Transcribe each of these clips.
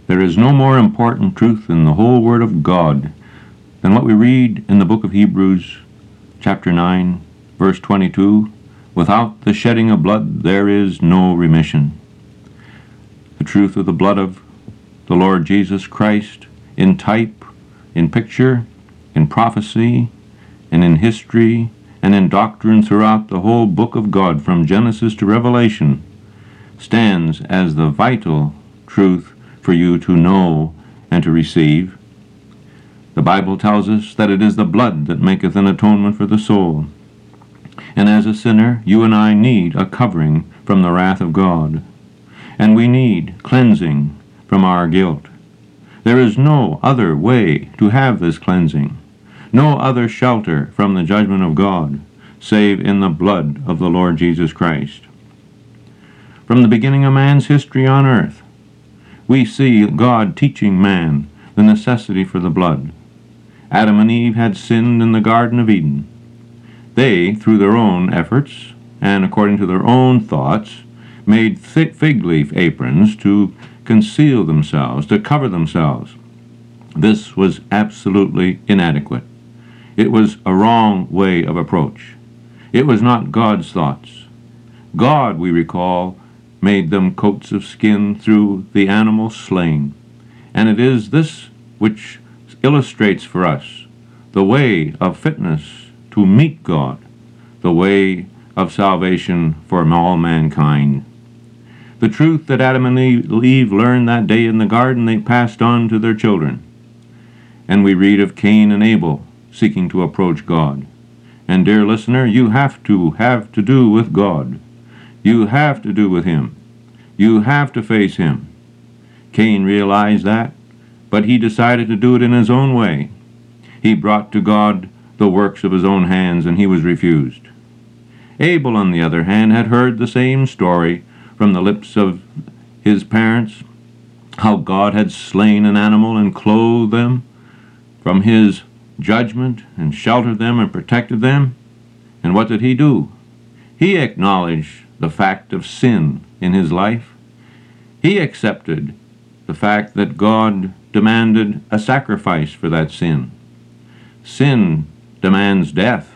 There is no more important truth in the whole Word of God than what we read in the book of Hebrews, chapter 9, verse 22, "Without the shedding of blood there is no remission." The truth of the blood of the Lord Jesus Christ in type, in picture, in prophecy, and in history, and in doctrine throughout the whole book of God from Genesis to Revelation stands as the vital truth for you to know and to receive. The Bible tells us that it is the blood that maketh an atonement for the soul. And as a sinner, you and I need a covering from the wrath of God. And we need cleansing from our guilt. There is no other way to have this cleansing, no other shelter from the judgment of God, save in the blood of the Lord Jesus Christ. From the beginning of man's history on earth, we see God teaching man the necessity for the blood. Adam and Eve had sinned in the Garden of Eden. They, through their own efforts and according to their own thoughts, made thick fig leaf aprons to conceal themselves, to cover themselves. This was absolutely inadequate. It was a wrong way of approach. It was not God's thoughts. God, we recall, made them coats of skin through the animal slain. And it is this which illustrates for us the way of fitness to meet God, the way of salvation for all mankind. The truth that Adam and Eve learned that day in the garden, they passed on to their children. And we read of Cain and Abel seeking to approach God. And dear listener, you have to do with God. You have to do with Him. You have to face Him. Cain realized that, but he decided to do it in his own way. He brought to God the works of his own hands, and he was refused. Abel, on the other hand, had heard the same story from the lips of his parents, how God had slain an animal and clothed them from His judgment and sheltered them and protected them. And what did he do? He acknowledged the fact of sin in his life. He accepted the fact that God demanded a sacrifice for that sin. Sin demands death,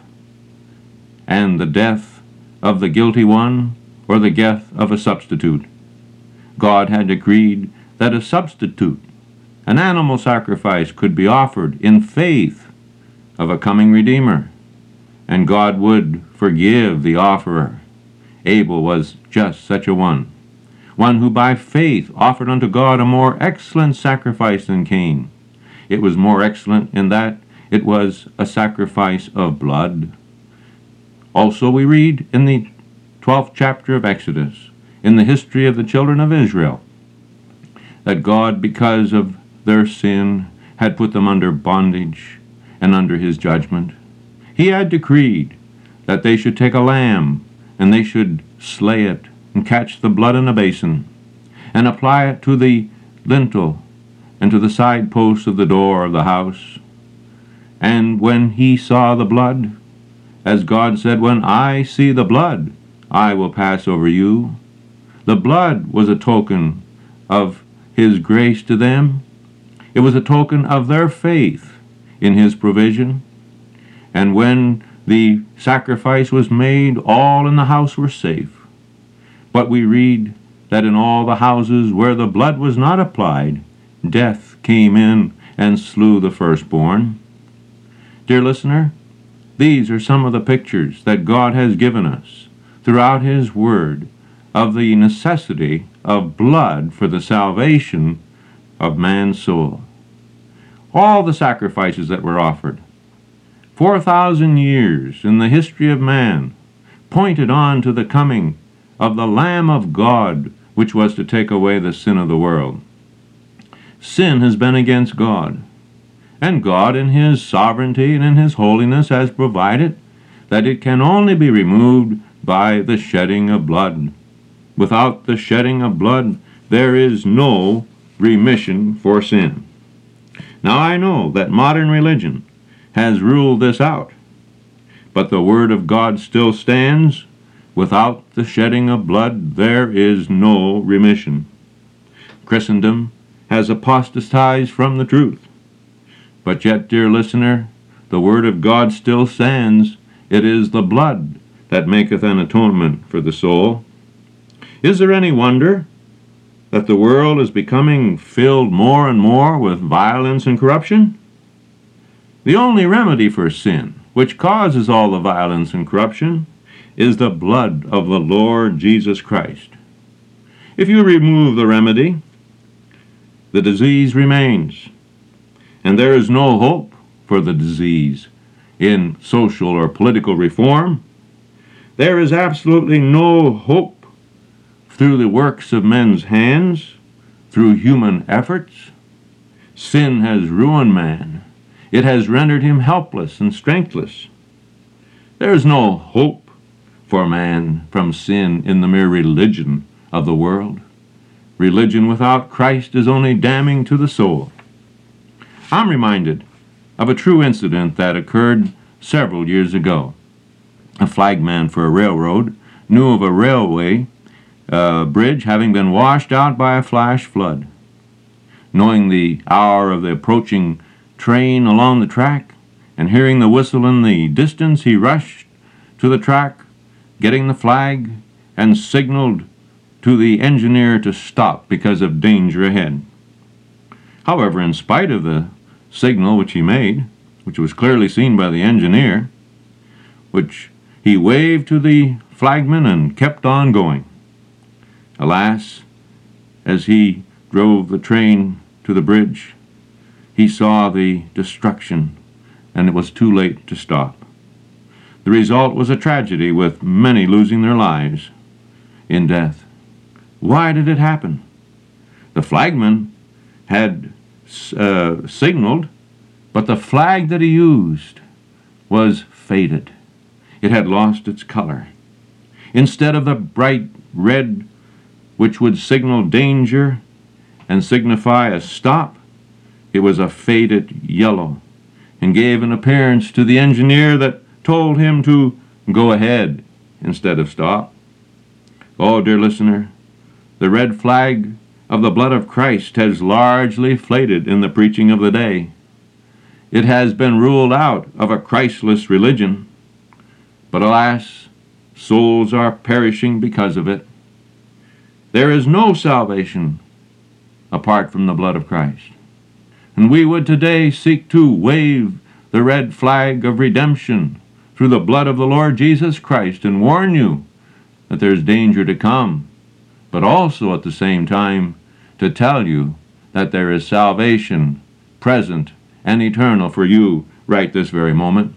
and the death of the guilty one or the death of a substitute. God had decreed that a substitute, an animal sacrifice, could be offered in faith of a coming Redeemer, and God would forgive the offerer. Abel was just such a one who by faith offered unto God a more excellent sacrifice than Cain. It was more excellent in that it was a sacrifice of blood. Also we read in the 12th chapter of Exodus, in the history of the children of Israel, that God, because of their sin, had put them under bondage and under His judgment. He had decreed that they should take a lamb, and they should slay it, and catch the blood in a basin, and apply it to the lintel and to the side posts of the door of the house. And when He saw the blood, as God said, "When I see the blood, I will pass over you," the blood was a token of His grace to them. It was a token of their faith in His provision. And when the sacrifice was made, all in the house were safe. But we read that in all the houses where the blood was not applied, death came in and slew the firstborn. Dear listener, these are some of the pictures that God has given us throughout His Word of the necessity of blood for the salvation of man's soul. All the sacrifices that were offered, 4,000 years in the history of man, pointed on to the coming of the Lamb of God, which was to take away the sin of the world. Sin has been against God, and God in His sovereignty and in His holiness has provided that it can only be removed by the shedding of blood. Without the shedding of blood, there is no remission for sin. Now I know that modern religion has ruled this out, but the Word of God still stands. Without the shedding of blood, there is no remission. Christendom has apostatized from the truth. But yet, dear listener, the Word of God still stands. It is the blood that maketh an atonement for the soul. Is there any wonder that the world is becoming filled more and more with violence and corruption? The only remedy for sin, which causes all the violence and corruption, is the blood of the Lord Jesus Christ. If you remove the remedy, the disease remains, and there is no hope for the disease in social or political reform. There is absolutely no hope through the works of men's hands, through human efforts. Sin has ruined man. It has rendered him helpless and strengthless. There is no hope for man from sin in the mere religion of the world. Religion without Christ is only damning to the soul. I'm reminded of a true incident that occurred several years ago. A flagman for a railroad knew of a railway bridge having been washed out by a flash flood. Knowing the hour of the approaching train along the track and hearing the whistle in the distance, he rushed to the track, getting the flag, and signaled to the engineer to stop because of danger ahead. However, in spite of the signal which he made, which was clearly seen by the engineer, which he waved to the flagman and kept on going. Alas, as he drove the train to the bridge, he saw the destruction, and it was too late to stop. The result was a tragedy, with many losing their lives in death. Why did it happen? The flagman had signaled, but the flag that he used was faded. It had lost its color. Instead of the bright red which would signal danger and signify a stop, it was a faded yellow, and gave an appearance to the engineer that told him to go ahead instead of stop. Oh, dear listener, the red flag of the blood of Christ has largely faded in the preaching of the day. It has been ruled out of a Christless religion, but alas, souls are perishing because of it. There is no salvation apart from the blood of Christ. And we would today seek to wave the red flag of redemption through the blood of the Lord Jesus Christ and warn you that there's danger to come, but also at the same time to tell you that there is salvation present and eternal for you right this very moment.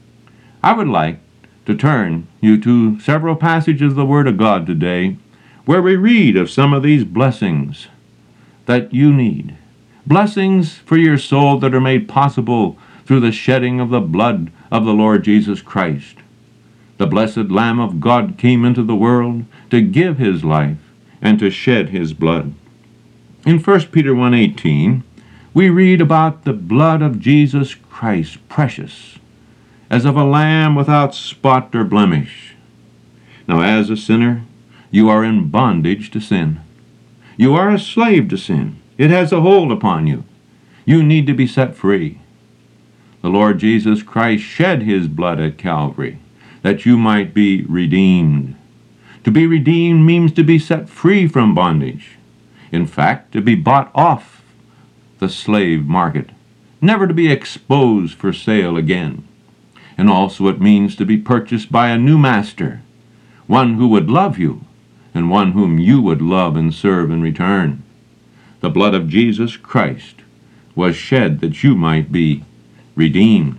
I would like to turn you to several passages of the Word of God today where we read of some of these blessings that you need. Blessings for your soul that are made possible through the shedding of the blood of the Lord Jesus Christ. The blessed Lamb of God came into the world to give his life and to shed his blood. In 1 Peter 1:18, we read about the blood of Jesus Christ, precious, as of a lamb without spot or blemish. Now, as a sinner, you are in bondage to sin. You are a slave to sin. It has a hold upon you. You need to be set free. The Lord Jesus Christ shed his blood at Calvary that you might be redeemed. To be redeemed means to be set free from bondage. In fact, to be bought off the slave market, never to be exposed for sale again. And also it means to be purchased by a new master, one who would love you and one whom you would love and serve in return. The blood of Jesus Christ was shed that you might be redeemed.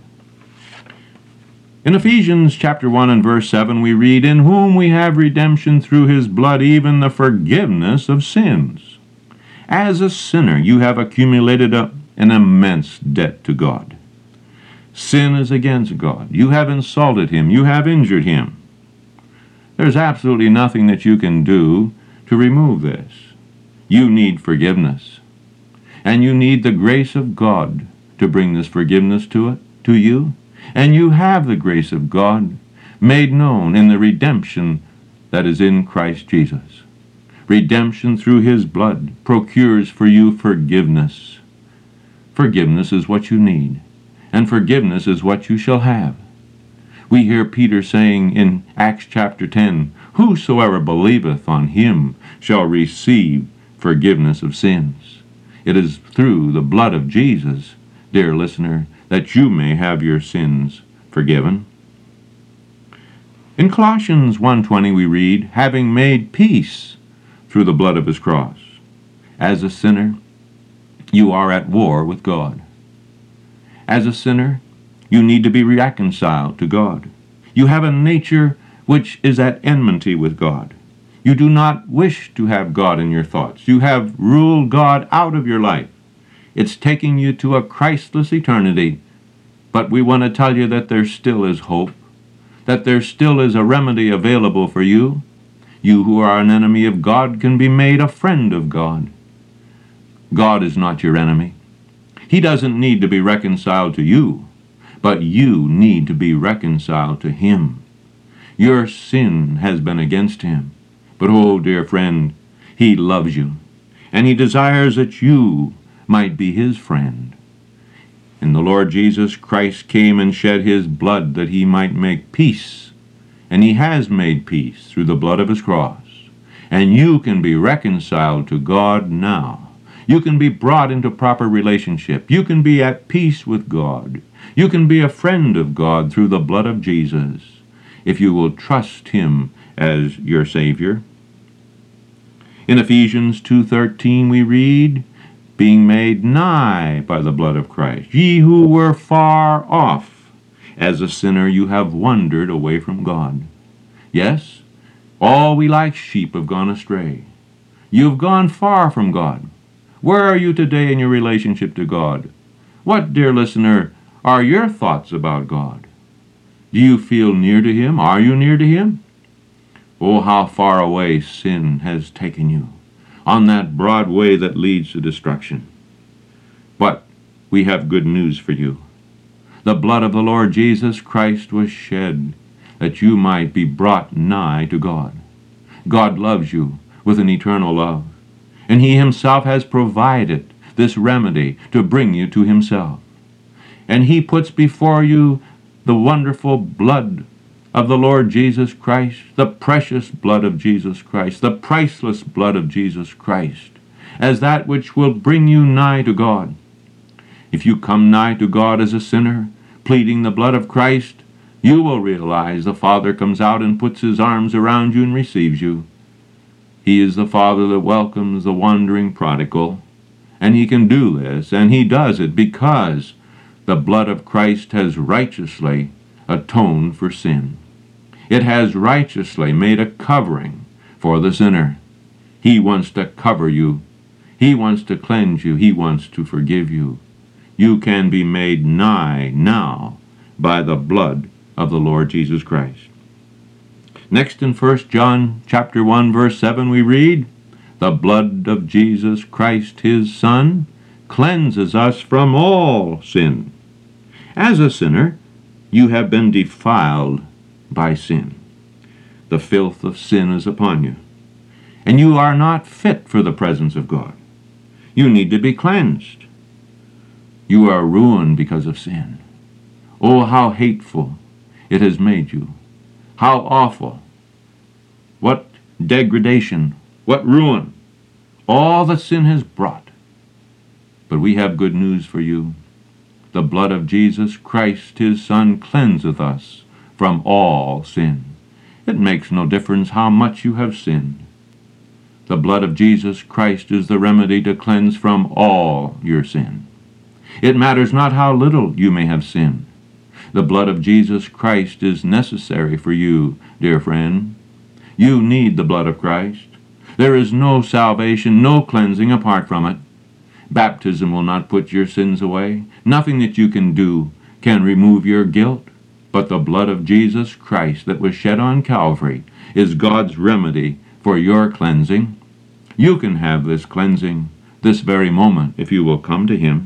In Ephesians chapter 1 and verse 7 we read, "In whom we have redemption through his blood, even the forgiveness of sins." As a sinner, you have accumulated an immense debt to God. Sin is against God. You have insulted him. You have injured him. There's absolutely nothing that you can do to remove this. You need forgiveness. And you need the grace of God to bring this forgiveness to you. And you have the grace of God made known in the redemption that is in Christ Jesus. Redemption through his blood procures for you forgiveness. Forgiveness is what you need, and forgiveness is what you shall have. We hear Peter saying in Acts chapter 10, "Whosoever believeth on him shall receive forgiveness of sins." It is through the blood of Jesus, dear listener, that you may have your sins forgiven. In Colossians 1:20 we read, "Having made peace through the blood of his cross." As a sinner, you are at war with God. As a sinner, you need to be reconciled to God. You have a nature which is at enmity with God. You do not wish to have God in your thoughts. You have ruled God out of your life. It's taking you to a Christless eternity. But we want to tell you that there still is hope, that there still is a remedy available for you. You who are an enemy of God can be made a friend of God. God is not your enemy. He doesn't need to be reconciled to you, but you need to be reconciled to him. Your sin has been against him. But, oh, dear friend, he loves you, and he desires that you might be his friend. And the Lord Jesus Christ came and shed his blood that he might make peace. And he has made peace through the blood of his cross. And you can be reconciled to God now. You can be brought into proper relationship. You can be at peace with God. You can be a friend of God through the blood of Jesus, if you will trust him as your Savior. In Ephesians 2:13 we read, "Being made nigh by the blood of Christ, ye who were far off. As a sinner you have wandered away from God." Yes, all we like sheep have gone astray. You've gone far from God. Where are you today in your relationship to God? What, dear listener, are your thoughts about God? Do you feel near to him? Are you near to him? Oh, how far away sin has taken you, on that broad way that leads to destruction. But we have good news for you. The blood of the Lord Jesus Christ was shed that you might be brought nigh to God. God loves you with an eternal love, and he himself has provided this remedy to bring you to himself. And he puts before you the wonderful blood of the Lord Jesus Christ, the precious blood of Jesus Christ, the priceless blood of Jesus Christ, as that which will bring you nigh to God. If you come nigh to God as a sinner, pleading the blood of Christ, you will realize the Father comes out and puts his arms around you and receives you. He is the Father that welcomes the wandering prodigal, and he can do this, and he does it because the blood of Christ has righteously atoned for sin. It has righteously made a covering for the sinner. He wants to cover you. He wants to cleanse you. He wants to forgive you. You can be made nigh now by the blood of the Lord Jesus Christ. Next in 1 John chapter 1 verse 7 we read, "The blood of Jesus Christ his Son cleanses us from all sin." As a sinner, you have been defiled by sin. The filth of sin is upon you, and you are not fit for the presence of God. You need to be cleansed. You are ruined because of sin. Oh, how hateful it has made you. How awful. What degradation. What ruin. All that sin has brought. But we have good news for you. The blood of Jesus Christ, his Son, cleanseth us from all sin. It makes no difference how much you have sinned. The blood of Jesus Christ is the remedy to cleanse from all your sin. It matters not how little you may have sinned. The blood of Jesus Christ is necessary for you, dear friend. You need the blood of Christ. There is no salvation, no cleansing apart from it. Baptism will not put your sins away. Nothing that you can do can remove your guilt. But the blood of Jesus Christ that was shed on Calvary is God's remedy for your cleansing. You can have this cleansing this very moment if you will come to him.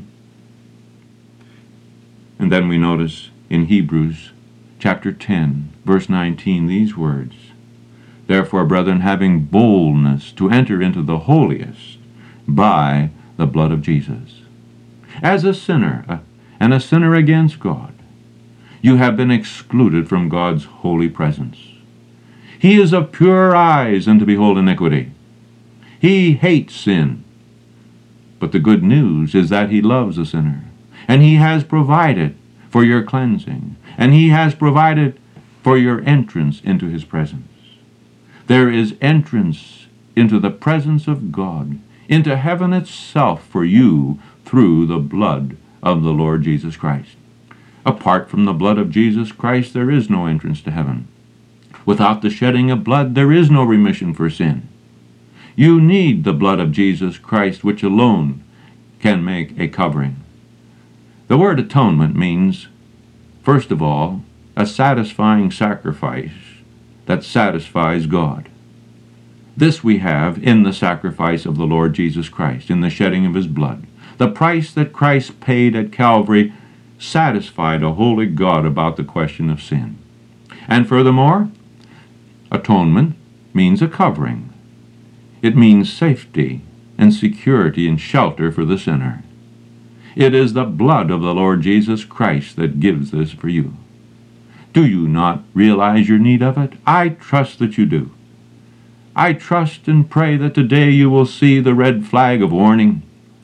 And then we notice in Hebrews chapter 10, verse 19, these words, Therefore, brethren, having boldness to enter into the holiest by the blood of Jesus. As a sinner, and a sinner against God, you have been excluded from God's holy presence. He is of pure eyes and to behold iniquity. He hates sin. But the good news is that he loves a sinner, and he has provided for your cleansing, and he has provided for your entrance into his presence. There is entrance into the presence of God, into heaven itself for you through the blood of the Lord Jesus Christ. Apart from the blood of Jesus Christ, there is no entrance to heaven. Without the shedding of blood, there is no remission for sin. You need the blood of Jesus Christ, which alone can make a covering. The word atonement means, first of all, a satisfying sacrifice that satisfies God. This we have in the sacrifice of the Lord Jesus Christ, in the shedding of his blood. The price that Christ paid at Calvary satisfied a holy God about the question of sin. And furthermore, atonement means a covering. It means safety and security and shelter for the sinner. It is the blood of the Lord Jesus Christ that gives this for you. Do you not realize your need of it? I trust that you do. I trust and pray that today you will see the red flag of warning,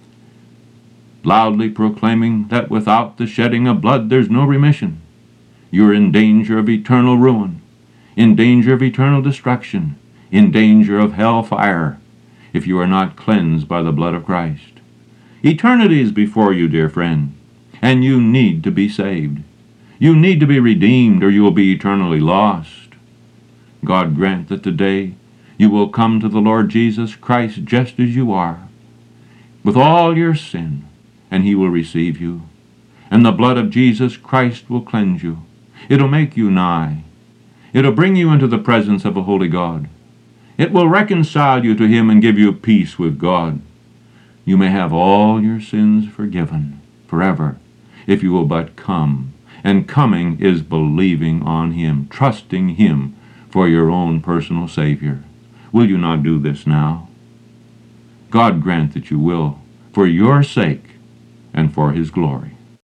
loudly proclaiming that without the shedding of blood there's no remission. You're in danger of eternal ruin, in danger of eternal destruction, in danger of hell fire, if you are not cleansed by the blood of Christ. Eternity is before you, dear friend, and you need to be saved. You need to be redeemed, or you will be eternally lost. God grant that today you will come to the Lord Jesus Christ just as you are, with all your sin, and he will receive you. And the blood of Jesus Christ will cleanse you. It'll make you nigh. It'll bring you into the presence of a holy God. It will reconcile you to him and give you peace with God. You may have all your sins forgiven forever if you will but come. And coming is believing on him, trusting him for your own personal Savior. Will you not do this now? God grant that you will, for your sake and for his glory.